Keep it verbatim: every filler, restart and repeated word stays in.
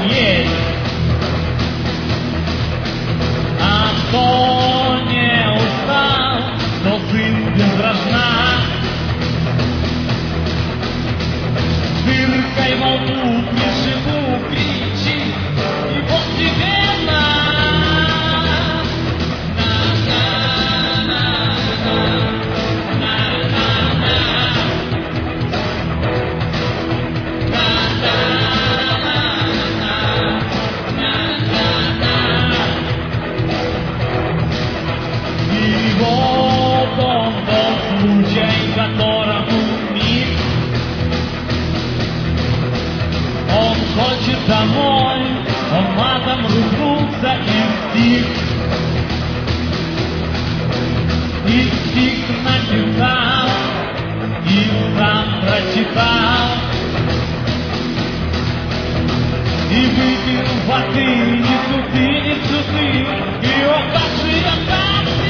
есть. Антония устал, но сын без рожна. Дыркой волну приживу, кричит, и вот тебе на. И вот он тот случай, которому миг. Он хочет домой, он матом ругнулся и стих. И стих написал, и сам прочитал. И выпил воды, не суды, не суды, и он так живет там.